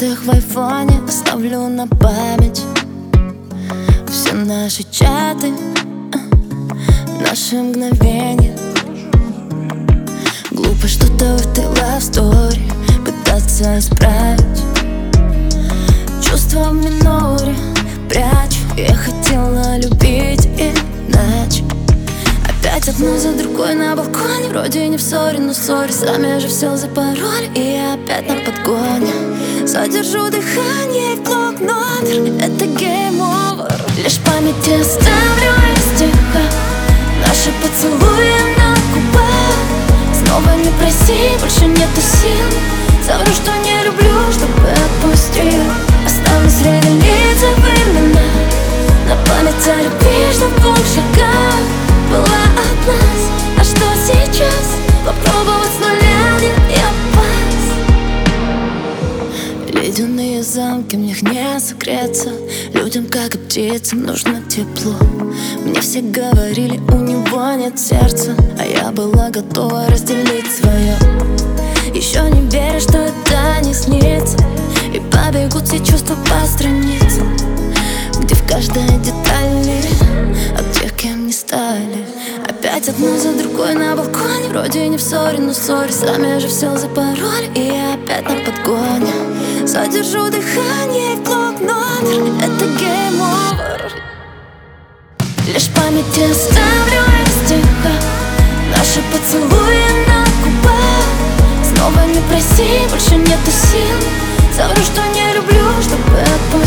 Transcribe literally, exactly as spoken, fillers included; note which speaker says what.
Speaker 1: скрытых в айфоне оставлю на память все наши чаты, наши мгновения. Глупо что-то в этой love story пытаться исправить. Чувства в миноре прячу. Я хотела любить иначе. Опять одну за другой на балконе. Вроде не в ссоре, но в ссоре сами же все запороли. И я опять на подгоне. Задержу дыхание в блокнот. Это game over. Лишь в памяти оставлю из стиха наши поцелуи на губах. Снова не проси, больше нету сил. Совру, что не люблю, чтобы отпустил. Оставлю среди лица времена. На память о любви, что в двух шагах была от нас. А что сейчас? Попробовать с нуля не опас. Ледяные замки, в них не согреться. Людям, как и птицам, нужно тепло. Мне все говорили, у него нет сердца, а я была готова разделить свое. Еще не верю, что это не снится. И побегут все чувства по страницам, где в каждой детали от тех, кем не стали. Опять одну за другой на балконе. Вроде не в ссоре, но в ссоре сами же все запороли. И я опять на подгоне. Задержу дыхание в блокнот. Это game over. Лишь в памяти оставлю из стиха наши поцелуи на губах. Снова не проси, больше нету сил. Совру, что не люблю, чтобы отпустить.